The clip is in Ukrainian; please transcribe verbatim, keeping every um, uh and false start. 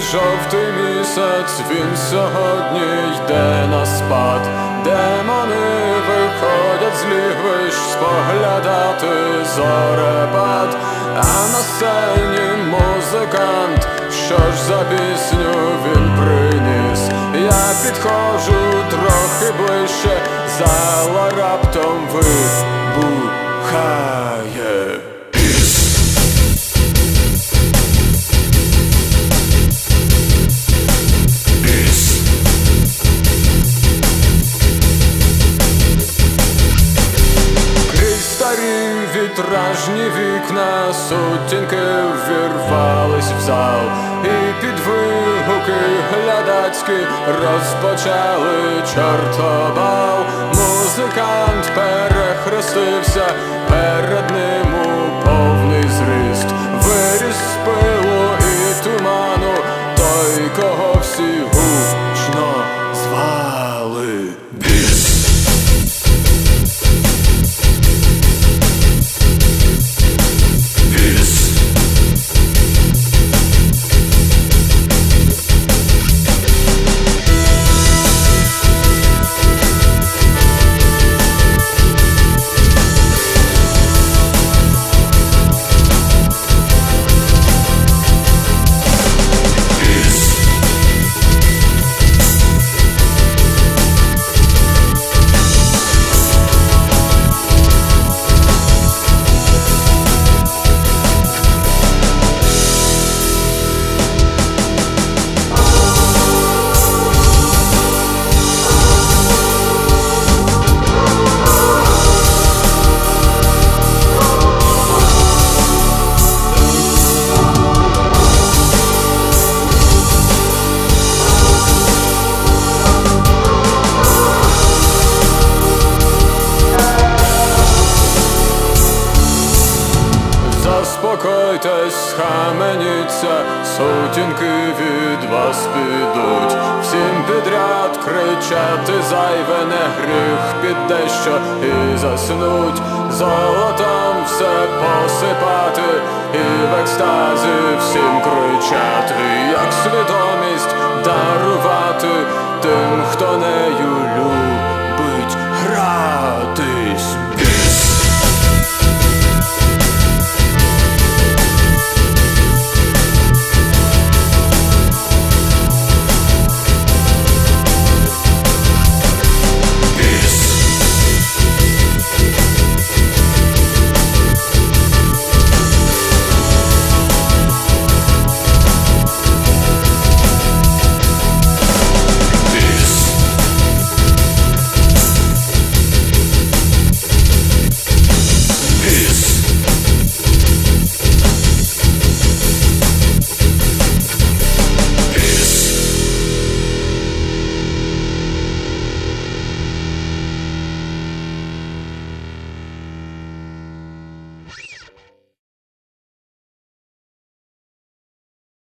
жовтий місяць, він сьогодні йде на спад. Демони виходять з лігвищ споглядати зорепад, а на сцені музикант, що ж за пісню він приніс. Я підходжу трохи ближче, зала раптом вибухає. Вітражні вікна, сутінки ввірвались в зал, і під вигуки глядацькі розпочали чортобал. Музикант перехрестився, перед ним у повний зріст, виріс з пилу і туману той, кого всі гучно звали Біс. Заспокойтесь, схаменіться, сутінки від вас підуть. Всім підряд кричати зайве не гріх, під дещо і заснуть. Золотом все посипати і в екстазі всім кричати, як свідомість дарувати тим, хто нею